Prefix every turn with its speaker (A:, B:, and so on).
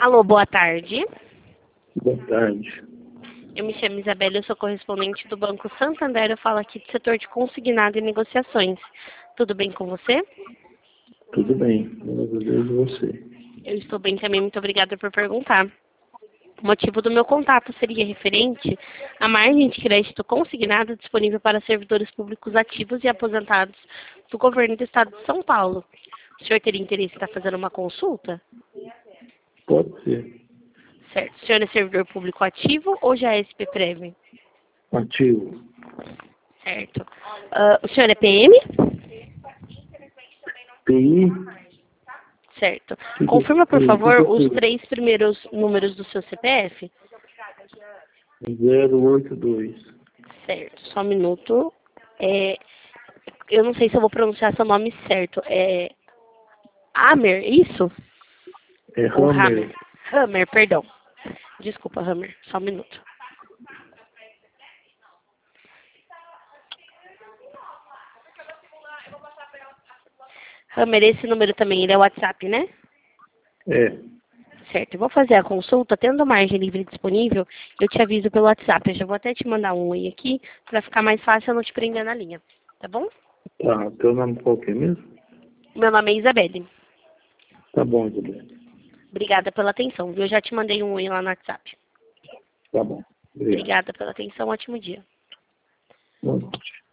A: Alô, boa tarde.
B: Boa tarde.
A: Eu me chamo Isabela, eu sou correspondente do Banco Santander. Eu falo aqui do setor de consignado e negociações. Tudo bem com você?
B: Tudo bem, graças a Deus e você.
A: Eu estou bem também, muito obrigada por perguntar. O motivo do meu contato seria referente à margem de crédito consignada disponível para servidores públicos ativos e aposentados do governo do estado de São Paulo. O senhor teria interesse em estar fazendo uma consulta?
B: Pode ser.
A: Certo. O senhor é servidor público ativo ou já é SPPrev?
B: Ativo.
A: Certo. O senhor é PM?
B: PI
A: Certo. Confirma, por favor, os 3 primeiros números do seu CPF?
B: 082.
A: Certo. Só um minuto. Eu não sei se eu vou pronunciar seu nome certo. É Hammer, isso?
B: É
A: Ou
B: Hammer.
A: Hammer? Hammer, perdão. Desculpa, Hammer. Só um minuto. Hammer, esse número também, ele é WhatsApp, né?
B: É.
A: Certo. Eu vou fazer a consulta. Tendo margem livre disponível, eu te aviso pelo WhatsApp. Eu já vou até te mandar um oi aqui, para ficar mais fácil eu não te prender na linha. Tá bom?
B: Tá, teu nome qual que é mesmo?
A: Meu nome é Isabelle.
B: Tá bom, Isabela.
A: Obrigada pela atenção, viu? Eu já te mandei um oi lá no WhatsApp.
B: Tá bom. Obrigado.
A: Obrigada pela atenção. Ótimo dia.
B: Boa noite.